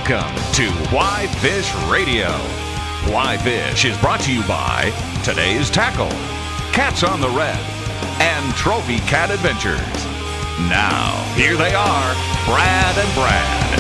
Welcome to Why Fish Radio. Why Fish is brought to you by Today's Tackle, Cats on the Red, and Trophy Cat Adventures. Now, here they are, Brad and Brad.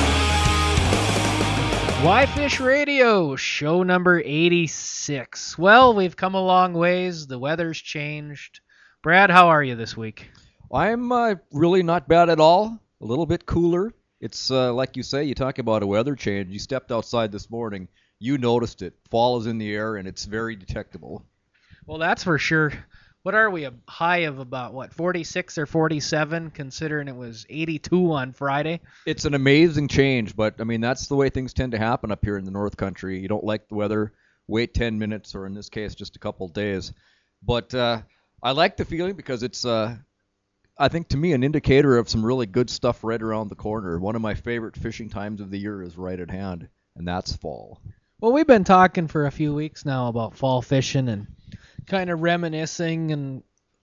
Why Fish Radio, show number 86. Well, we've come a long ways. The weather's changed. Brad, how are you this week? I'm really not bad at all. A little bit cooler. It's like you say, you talk about a weather change. You stepped outside this morning. You noticed it. Fall is in the air, and it's very detectable. Well, that's for sure. What are we, a high of about, 46 or 47, considering it was 82 on Friday? It's an amazing change, but, I mean, that's the way things tend to happen up here in the North Country. You don't like the weather, wait 10 minutes, or in this case, just a couple days. But I like the feeling because it's, I think, to me, an indicator of some really good stuff right around the corner. One of my favorite fishing times of the year is right at hand, and that's fall. Well, we've been talking for a few weeks now about fall fishing and kind of reminiscing and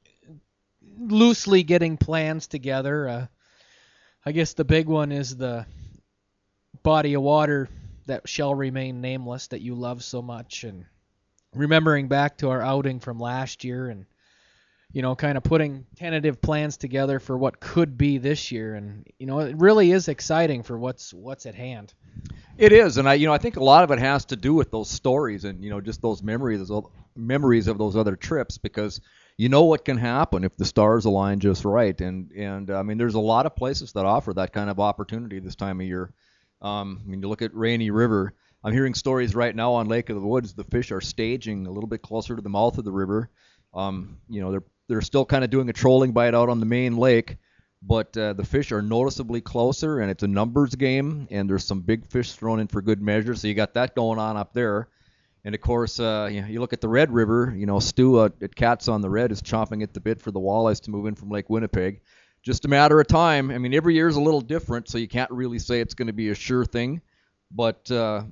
loosely getting plans together. I guess the big one is the body of water that shall remain nameless that you love so much, and remembering back to our outing from last year and, you know, kind of putting tentative plans together for what could be this year. And, you know, it really is exciting for what's at hand. It is, and I think a lot of it has to do with those stories and, just those memories of those other trips, because you know what can happen if the stars align just right. And I mean, there's a lot of places that offer that kind of opportunity this time of year. You look at Rainy River. I'm hearing stories right now on Lake of the Woods. The fish are staging a little bit closer to the mouth of the river. They're still kind of doing a trolling bite out on the main lake, but the fish are noticeably closer, and it's a numbers game, and there's some big fish thrown in for good measure, so you got that going on up there. And, of course, you look at the Red River, Stu at Cats on the Red is chomping at the bit for the walleyes to move in from Lake Winnipeg. Just a matter of time. I mean, every year is a little different, so you can't really say it's going to be a sure thing, but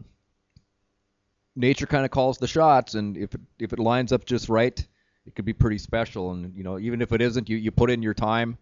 nature kind of calls the shots, and if it lines up just right, it could be pretty special. And, even if it isn't, you put in your time.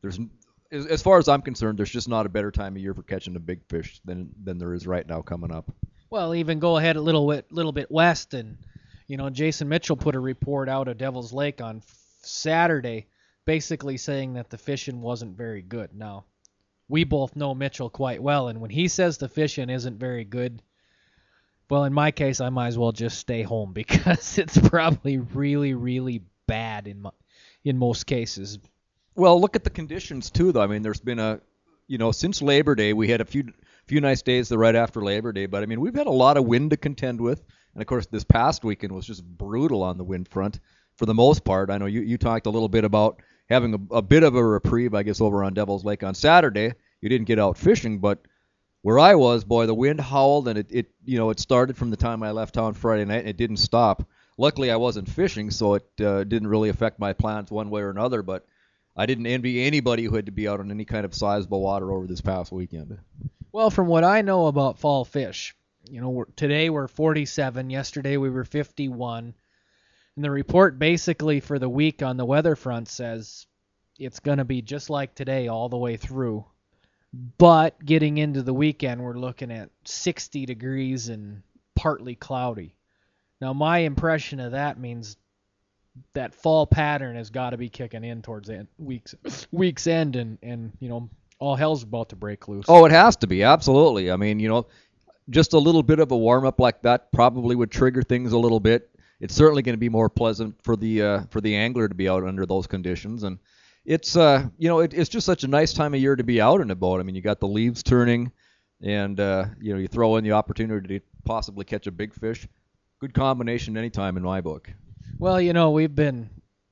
As far as I'm concerned, there's just not a better time of year for catching a big fish than there is right now coming up. Well, even go ahead a little bit west, and, Jason Mitchell put a report out of Devil's Lake on Saturday basically saying that the fishing wasn't very good. Now, we both know Mitchell quite well, and when he says the fishing isn't very good, well, in my case, I might as well just stay home because it's probably really, really bad in most cases. Well, look at the conditions too, though. I mean, there's been since Labor Day, we had a few nice days right after Labor Day, but I mean, we've had a lot of wind to contend with, and of course, this past weekend was just brutal on the wind front for the most part. I know you talked a little bit about having a bit of a reprieve, I guess, over on Devil's Lake on Saturday. You didn't get out fishing, but where I was, boy, the wind howled, and it started from the time I left town Friday night, and it didn't stop. Luckily, I wasn't fishing, so it didn't really affect my plans one way or another, but I didn't envy anybody who had to be out on any kind of sizable water over this past weekend. Well, from what I know about fall fish, today we're 47, yesterday we were 51, and the report basically for the week on the weather front says it's going to be just like today all the way through. But getting into the weekend, we're looking at 60 degrees and partly cloudy. Now, my impression of that means that fall pattern has got to be kicking in towards the week's end, and all hell's about to break loose. Oh, it has to be, absolutely. I mean, just a little bit of a warm-up like that probably would trigger things a little bit. It's certainly going to be more pleasant for the angler to be out under those conditions, and it's it's just such a nice time of year to be out and about. I mean, you got the leaves turning, and you throw in the opportunity to possibly catch a big fish. Good combination anytime in my book. Well, we've been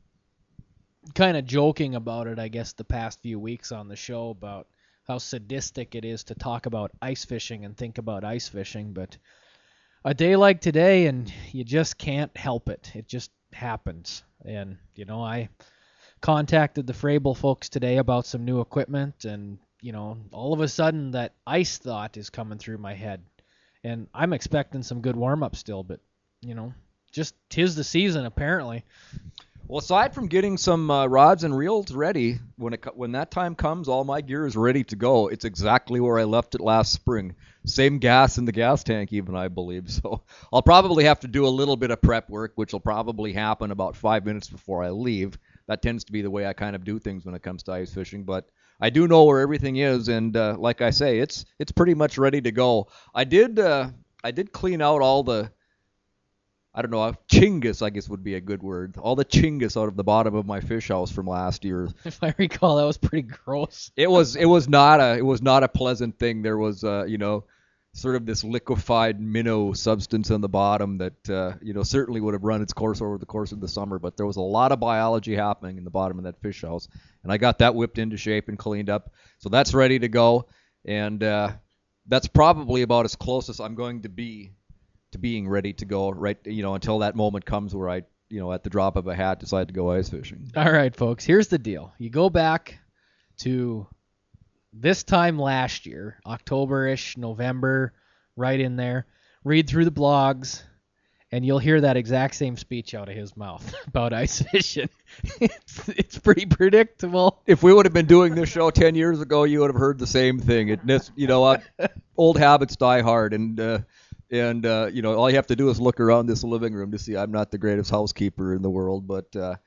kind of joking about it, I guess, the past few weeks on the show about how sadistic it is to talk about ice fishing and think about ice fishing, but a day like today, and you just can't help it. It just happens. And, I contacted the Frable folks today about some new equipment, and, all of a sudden that ice thought is coming through my head. And I'm expecting some good warm-up still, but, just 'tis the season, apparently. Well, aside from getting some rods and reels ready, when that time comes, all my gear is ready to go. It's exactly where I left it last spring. Same gas in the gas tank, even, I believe. So I'll probably have to do a little bit of prep work, which will probably happen about 5 minutes before I leave. That tends to be the way I kind of do things when it comes to ice fishing. But I do know where everything is, and like I say, it's pretty much ready to go. I did clean out all the, I don't know, chingus, I guess would be a good word. All the chingus out of the bottom of my fish house from last year. If I recall, that was pretty gross. It was not a pleasant thing. There was sort of this liquefied minnow substance on the bottom that certainly would have run its course over the course of the summer, but there was a lot of biology happening in the bottom of that fish house, and I got that whipped into shape and cleaned up. So that's ready to go, and that's probably about as close as I'm going to be to being ready to go, right, until that moment comes where I, at the drop of a hat, decide to go ice fishing. All right, folks, here's the deal. You go back to this time last year, October-ish, November, right in there, read through the blogs, and you'll hear that exact same speech out of his mouth about ice fishing. It's pretty predictable. If we would have been doing this show 10 years ago, you would have heard the same thing. Old habits die hard, and all you have to do is look around this living room to see I'm not the greatest housekeeper in the world, but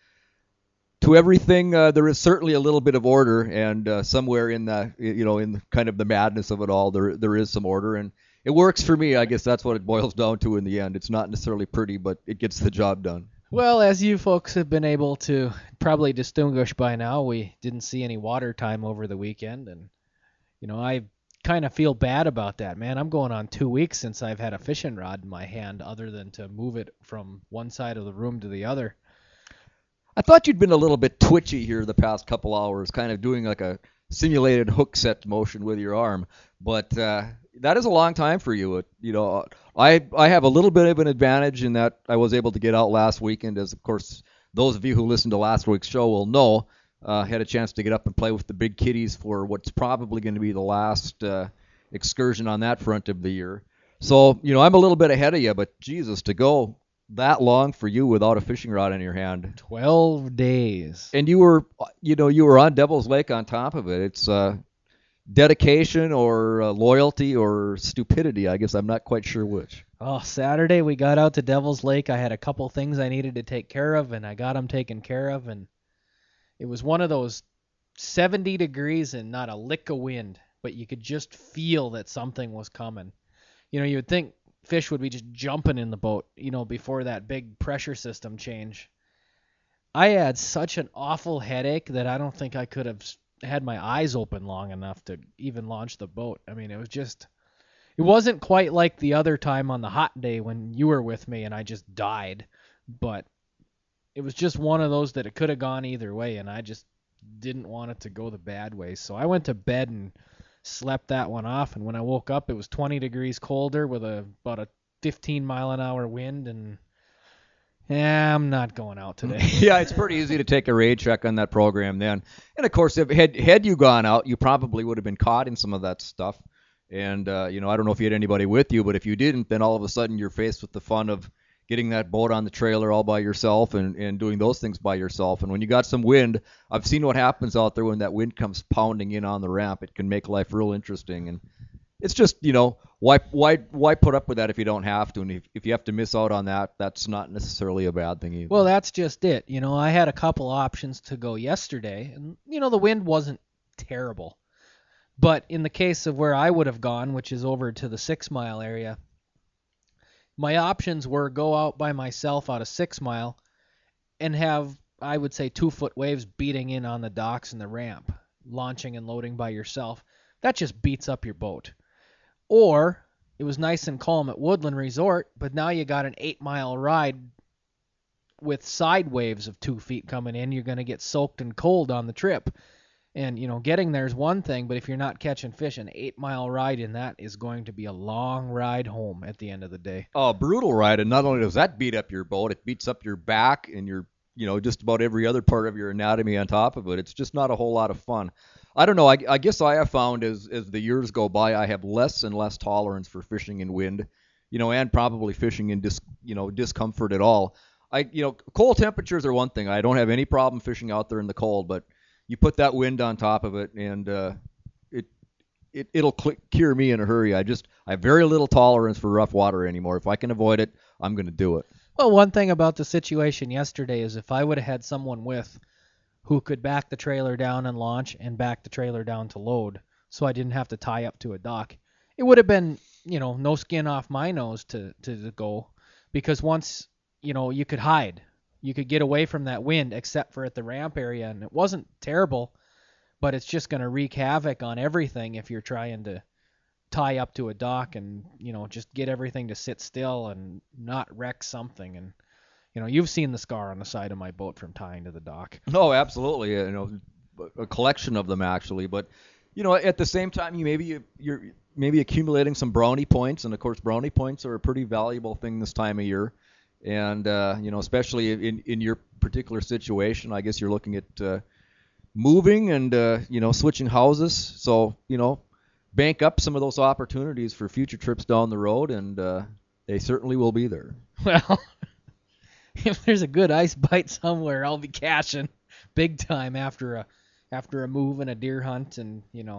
to everything there is certainly a little bit of order, and somewhere in the in kind of the madness of it all, there is some order, and it works for me. I guess that's what it boils down to in the end. It's not necessarily pretty, but it gets the job done. Well, as you folks have been able to probably distinguish by now, we didn't see any water time over the weekend, and I kind of feel bad about that, man. I'm going on 2 weeks since I've had a fishing rod in my hand other than to move it from one side of the room to the other. I thought you'd been a little bit twitchy here the past couple hours, kind of doing like a simulated hook set motion with your arm, but that is a long time for you. I have a little bit of an advantage in that I was able to get out last weekend, as of course those of you who listened to last week's show will know. Had a chance to get up and play with the big kiddies for what's probably going to be the last excursion on that front of the year. So, I'm a little bit ahead of you, but Jesus, to go that long for you without a fishing rod in your hand. 12 days. And you were on Devil's Lake on top of it. It's dedication or loyalty or stupidity. I guess I'm not quite sure which. Oh, Saturday we got out to Devil's Lake. I had a couple things I needed to take care of, and I got them taken care of, and it was one of those 70 degrees and not a lick of wind, but you could just feel that something was coming. You would think fish would be just jumping in the boat, before that big pressure system change. I had such an awful headache that I don't think I could have had my eyes open long enough to even launch the boat. I mean, it wasn't quite like the other time on the hot day when you were with me and I just died, but it was just one of those that it could have gone either way, and I just didn't want it to go the bad way. So I went to bed and slept that one off, and when I woke up, it was 20 degrees colder with about a 15-mile-an-hour wind, and I'm not going out today. Yeah, it's pretty easy to take a raid check on that program then. And, of course, if had you gone out, you probably would have been caught in some of that stuff. And, I don't know if you had anybody with you, but if you didn't, then all of a sudden you're faced with the fun of getting that boat on the trailer all by yourself and doing those things by yourself. And when you got some wind, I've seen what happens out there when that wind comes pounding in on the ramp. It can make life real interesting. And it's just, why put up with that if you don't have to? And if you have to miss out on that, that's not necessarily a bad thing either. Well, that's just it. I had a couple options to go yesterday, and, the wind wasn't terrible. But in the case of where I would have gone, which is over to the 6 Mile area, my options were go out by myself out of 6 Mile and have, I would say, 2-foot waves beating in on the docks and the ramp, launching and loading by yourself. That just beats up your boat. Or it was nice and calm at Woodland Resort, but now you got an 8-mile ride with side waves of 2 feet coming in. You're going to get soaked and cold on the trip. And, getting there is one thing, but if you're not catching fish, an 8-mile ride in that is going to be a long ride home at the end of the day. Oh, brutal ride. And not only does that beat up your boat, it beats up your back and your, just about every other part of your anatomy on top of it. It's just not a whole lot of fun. I don't know. I guess I have found as the years go by, I have less and less tolerance for fishing in wind, and probably fishing in discomfort at all. cold temperatures are one thing. I don't have any problem fishing out there in the cold, but you put that wind on top of it, and it'll cure me in a hurry. I have very little tolerance for rough water anymore. If I can avoid it, I'm going to do it. Well, one thing about the situation yesterday is if I would have had someone with who could back the trailer down and launch and back the trailer down to load, so I didn't have to tie up to a dock, it would have been, no skin off my nose to go, because once, you could hide. You could get away from that wind except for at the ramp area, and it wasn't terrible, but it's just going to wreak havoc on everything if you're trying to tie up to a dock and, just get everything to sit still and not wreck something. And, you've seen the scar on the side of my boat from tying to the dock. Oh, absolutely. A collection of them actually. But, at the same time, you're maybe accumulating some brownie points. And, of course, brownie points are a pretty valuable thing this time of year. And, especially in your particular situation, I guess you're looking at moving and, switching houses. So, bank up some of those opportunities for future trips down the road, and they certainly will be there. Well, if there's a good ice bite somewhere, I'll be cashing big time after a move and a deer hunt and,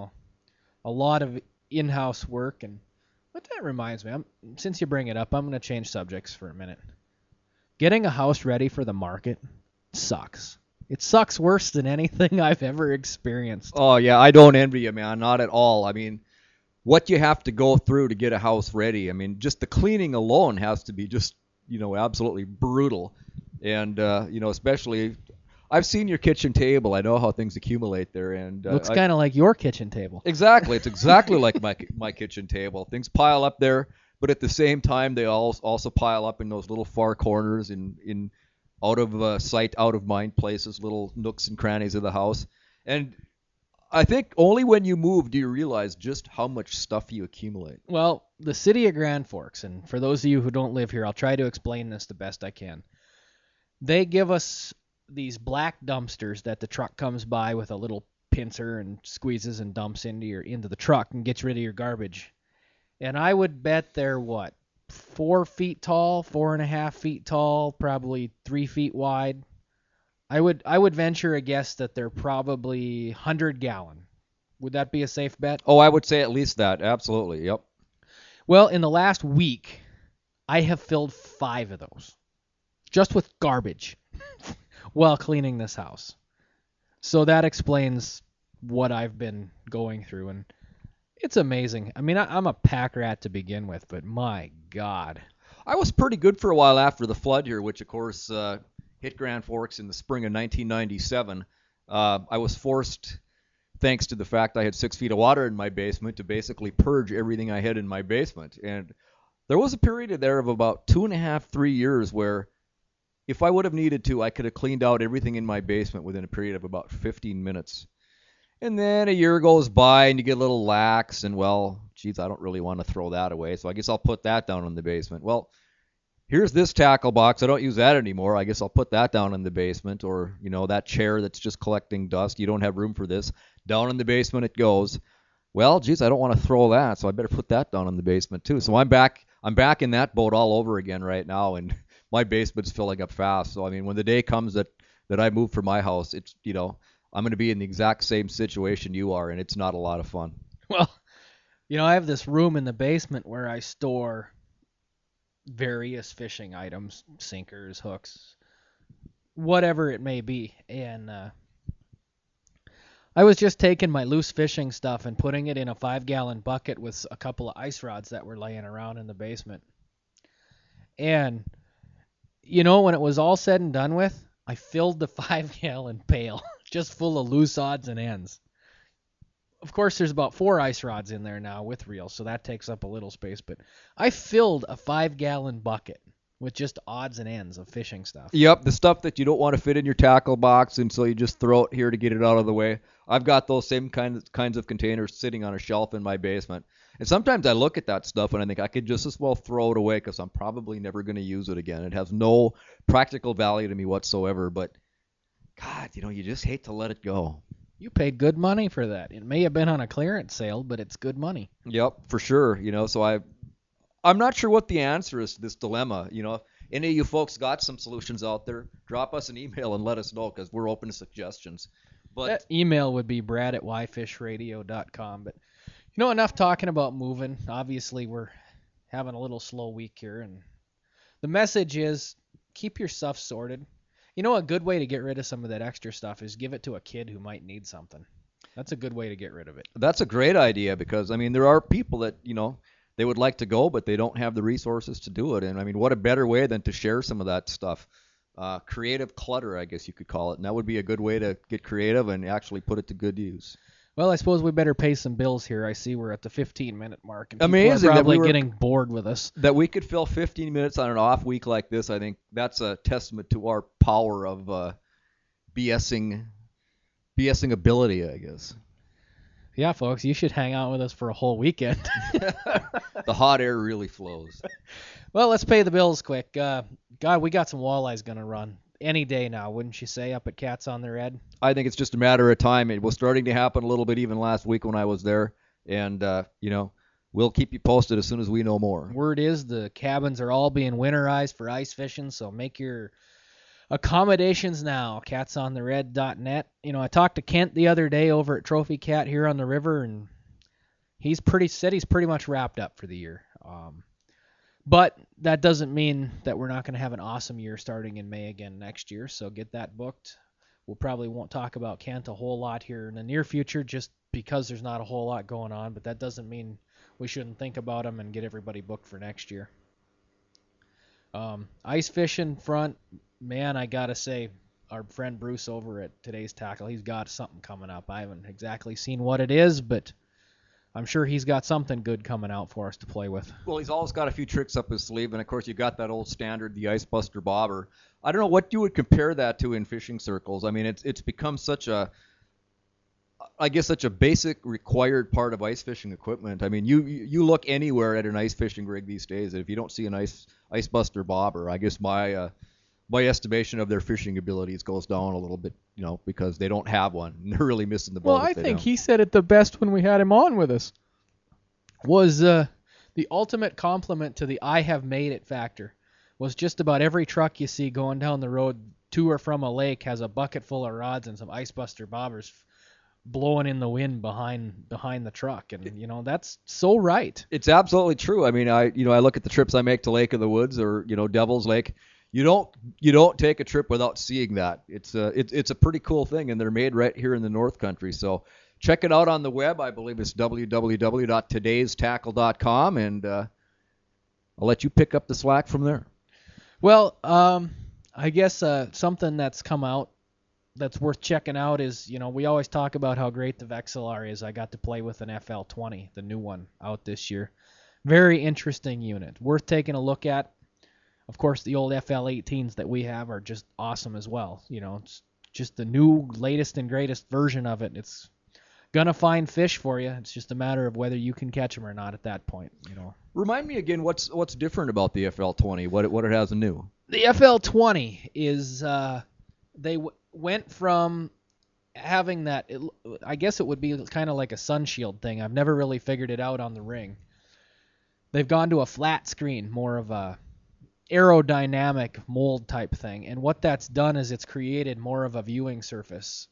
a lot of in-house work. But that reminds me, since you bring it up, I'm going to change subjects for a minute. Getting a house ready for the market sucks. It sucks worse than anything I've ever experienced. Oh, yeah, I don't envy you, man, not at all. I mean, what you have to go through to get a house ready, I mean, just the cleaning alone has to be just, absolutely brutal. And, especially, I've seen your kitchen table. I know how things accumulate there. And looks kind of like your kitchen table. Exactly. It's exactly like my kitchen table. Things pile up there, but at the same time, they also pile up in those little far corners in out of sight, out of mind places, little nooks and crannies of the house. And I think only when you move do you realize just how much stuff you accumulate. Well, the city of Grand Forks, and for those of you who don't live here, I'll try to explain this the best I can. They give us these black dumpsters that the truck comes by with a little pincer and squeezes and dumps into the truck and gets rid of your garbage. And I would bet they're 4 feet tall, 4.5 feet tall, probably 3 feet wide. I would venture a guess that they're probably 100-gallon. Would that be a safe bet? Oh, I would say at least that. Absolutely. Yep. Well, in the last week, I have filled 5 of those just with garbage while cleaning this house. So that explains what I've been going through, and it's amazing. I mean, I'm a pack rat to begin with, but my God. I was pretty good for a while after the flood here, which, of course, hit Grand Forks in the spring of 1997. I was forced, thanks to the fact I had 6 feet of water in my basement, to basically purge everything I had in my basement. And there was a period there of about 2.5, 3 years where if I would have needed to, I could have cleaned out everything in my basement within a period of about 15 minutes. And then a year goes by and you get a little lax and, well, geez, I don't really want to throw that away, so I guess I'll put that down in the basement. Well, here's this tackle box. I don't use that anymore. I guess I'll put that down in the basement. Or, that chair that's just collecting dust. You don't have room for this. Down in the basement it goes. Well, geez, I don't want to throw that, so I better put that down in the basement too. So I'm back in that boat all over again right now, and my basement's filling up fast. So, I mean, when the day comes that I move from my house, it's, I'm going to be in the exact same situation you are, and it's not a lot of fun. Well, I have this room in the basement where I store various fishing items, sinkers, hooks, whatever it may be. And I was just taking my loose fishing stuff and putting it in a 5-gallon bucket with a couple of ice rods that were laying around in the basement. And, when it was all said and done with, I filled the 5-gallon pail just full of loose odds and ends. Of course, there's about 4 ice rods in there now with reels, so that takes up a little space. But I filled a 5-gallon bucket with just odds and ends of fishing stuff. Yep, the stuff that you don't want to fit in your tackle box, and so you just throw it here to get it out of the way. I've got those same kinds of containers sitting on a shelf in my basement. And sometimes I look at that stuff and I think I could just as well throw it away because I'm probably never going to use it again. It has no practical value to me whatsoever. But, God, you just hate to let it go. You paid good money for that. It may have been on a clearance sale, but it's good money. Yep, for sure. So I'm not sure what the answer is to this dilemma. any of you folks got some solutions out there, drop us an email and let us know, because we're open to suggestions. But That email would be brad@yfishradio.com. But enough talking about moving. Obviously, we're having a little slow week here, and the message is keep your stuff sorted. A good way to get rid of some of that extra stuff is give it to a kid who might need something. That's a good way to get rid of it. that's a great idea, because there are people that they would like to go, but they don't have the resources to do it. And what a better way than to share some of that stuff. Creative clutter, I guess you could call it, and that would be a good way to get creative and actually put it to good use. Well, I suppose we better pay some bills here. I see we're at the 15-minute mark, and people Amazing are that probably we were- getting bored with us. That we could fill 15 minutes on an off week like this, I think that's a testament to our power of BSing ability, I guess. Yeah, folks, you should hang out with us for a whole weekend. The hot air really flows. Well, let's pay the bills quick. God, we got some walleyes going to run any day now, wouldn't you say, up at Cats on the Red? I think it's just a matter of time. It was starting to happen a little bit even last week when I was there, and we'll keep you posted as soon as we know more. Word is the cabins are all being winterized for ice fishing, so make your accommodations now. catsonthered.net. I talked to Kent the other day over at Trophy Cat here on the river, and he's pretty much wrapped up for the year. But that doesn't mean that we're not going to have an awesome year starting in May again next year, so get that booked. We'll probably won't talk about Kent a whole lot here in the near future just because there's not a whole lot going on, but that doesn't mean we shouldn't think about him and get everybody booked for next year. Ice fishing front, man, I got to say, our friend Bruce over at Today's Tackle, he's got something coming up. I haven't exactly seen what it is, but I'm sure he's got something good coming out for us to play with. Well, he's always got a few tricks up his sleeve, and of course you got that old standard, the Ice Buster Bobber. I don't know what you would compare that to in fishing circles. It's become such a basic required part of ice fishing equipment. You look anywhere at an ice fishing rig these days, and if you don't see an Ice Buster Bobber, I guess my estimation of their fishing abilities goes down a little bit, because they don't have one. And they're really missing the boat. Well, I think he said it the best when we had him on with us. Was the ultimate compliment to the I have made it factor. Was just about every truck you see going down the road to or from a lake has a bucket full of rods and some Ice Buster Bobbers blowing in the wind behind the truck, and that's so right. It's absolutely true. I look at the trips I make to Lake of the Woods or Devil's Lake. You don't take a trip without seeing that. It's a pretty cool thing, and they're made right here in the North Country. So check it out on the web. I believe it's www.todaystackle.com, and I'll let you pick up the slack from there. Well, I guess something that's come out that's worth checking out is, we always talk about how great the Vexilar is. I got to play with an FL20, the new one out this year. Very interesting unit. Worth taking a look at. Of course, the old FL18s that we have are just awesome as well. It's just the new, latest and greatest version of it. It's going to find fish for you. It's just a matter of whether you can catch them or not at that point. Remind me again what's different about the FL20, what it has new. The FL20 is they went from having that, I guess it would be kind of like a sunshield thing. I've never really figured it out on the ring. They've gone to a flat screen, more of a aerodynamic mold type thing, and what that's done is it's created more of a viewing surface,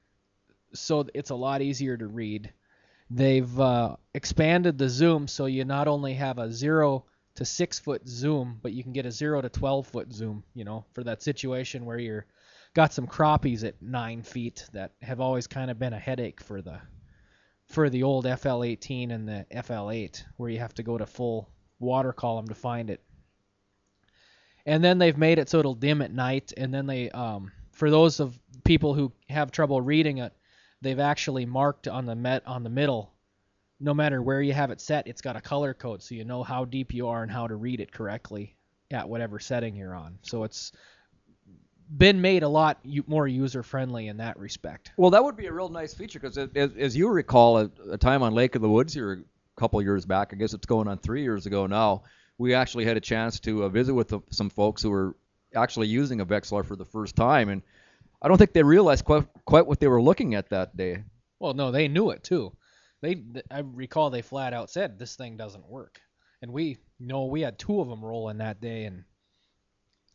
so it's a lot easier to read. They've expanded the zoom, so you not only have a 0 to 6 foot zoom, but you can get a 0 to 12 foot zoom, for that situation where you're got some crappies at 9 feet that have always kind of been a headache for the old FL18 and the FL8, where you have to go to full water column to find it. And then they've made it so it'll dim at night, and then they, for those of people who have trouble reading it, they've actually marked on the middle, no matter where you have it set, it's got a color code, so you know how deep you are and how to read it correctly at whatever setting you're on. So it's been made a lot more user-friendly in that respect. Well, that would be a real nice feature, because as you recall, a time on Lake of the Woods here a couple years back, I guess it's going on 3 years ago now, we actually had a chance to visit with some folks who were actually using a Vexilar for the first time, and I don't think they realized quite what they were looking at that day. Well, no, they knew it too. I recall they flat out said this thing doesn't work, and we had 2 of them rolling that day, and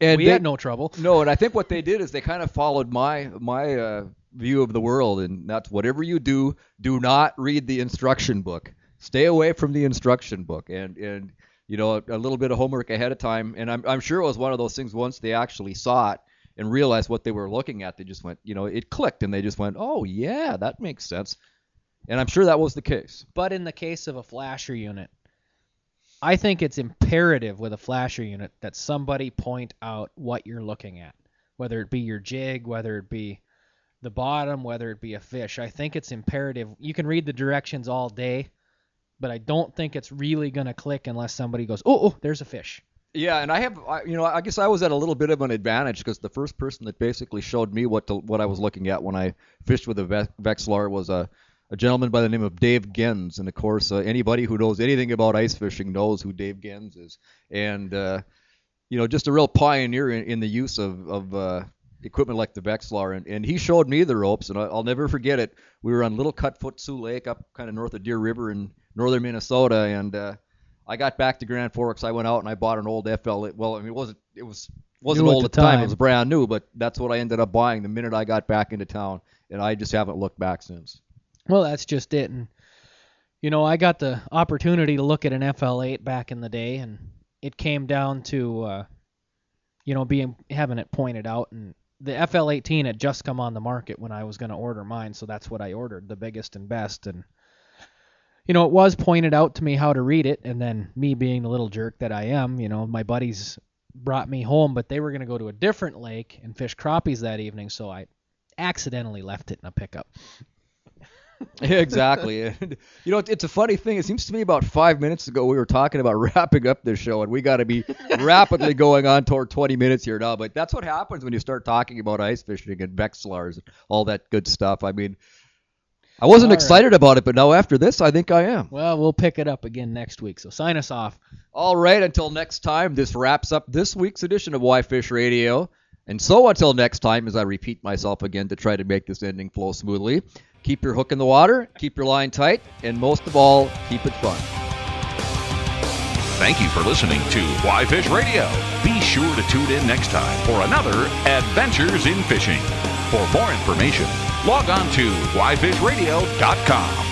And we had no trouble. No, and I think what they did is they kind of followed my view of the world, and that's whatever you do not read the instruction book. Stay away from the instruction book, and you know, a little bit of homework ahead of time. And I'm sure it was one of those things. Once they actually saw it and realized what they were looking at, they just went, you know, it clicked, and they just went, oh yeah, that makes sense. And I'm sure that was the case. But in the case of a flasher unit, I think it's imperative with a flasher unit that somebody point out what you're looking at, whether it be your jig, whether it be the bottom, whether it be a fish. I think it's imperative. You can read the directions all day, but I don't think it's really going to click unless somebody goes, oh, there's a fish. Yeah, and I guess I was at a little bit of an advantage because the first person that basically showed me what I was looking at when I fished with a Vexilar was a gentleman by the name of Dave Gens. And of course, anybody who knows anything about ice fishing knows who Dave Gens is. And you know, just a real pioneer in the use of equipment like the Vexilar, and he showed me the ropes, and I'll never forget it. We were on Little Cutfoot Sioux Lake up kind of north of Deer River in northern Minnesota, and I got back to Grand Forks. I went out and I bought an old FL. Well, I mean, it wasn't old at the time. It was brand new, but that's what I ended up buying the minute I got back into town, and I just haven't looked back since. Well, that's just it. And you know, I got the opportunity to look at an FL8 back in the day, and it came down to you know, having it pointed out, and the FL18 had just come on the market when I was going to order mine, so that's what I ordered, the biggest and best. And you know, it was pointed out to me how to read it, and then me being the little jerk that I am, you know, my buddies brought me home, but they were going to go to a different lake and fish crappies that evening, so I accidentally left it in a pickup. Yeah, exactly. And, you know, it's a funny thing. It seems to me about 5 minutes ago we were talking about wrapping up this show, and we got to be rapidly going on toward 20 minutes here now. But that's what happens when you start talking about ice fishing and Vexilars and all that good stuff. I mean, I wasn't excited about it, but now after this, I think I am. Well, we'll pick it up again next week, so sign us off. All right, until next time, this wraps up this week's edition of Why Fish Radio. And so until next time, as I repeat myself again to try to make this ending flow smoothly, keep your hook in the water, keep your line tight, and most of all, keep it fun. Thank you for listening to Why Fish Radio. Be sure to tune in next time for another Adventures in Fishing. For more information, log on to whyfishradio.com.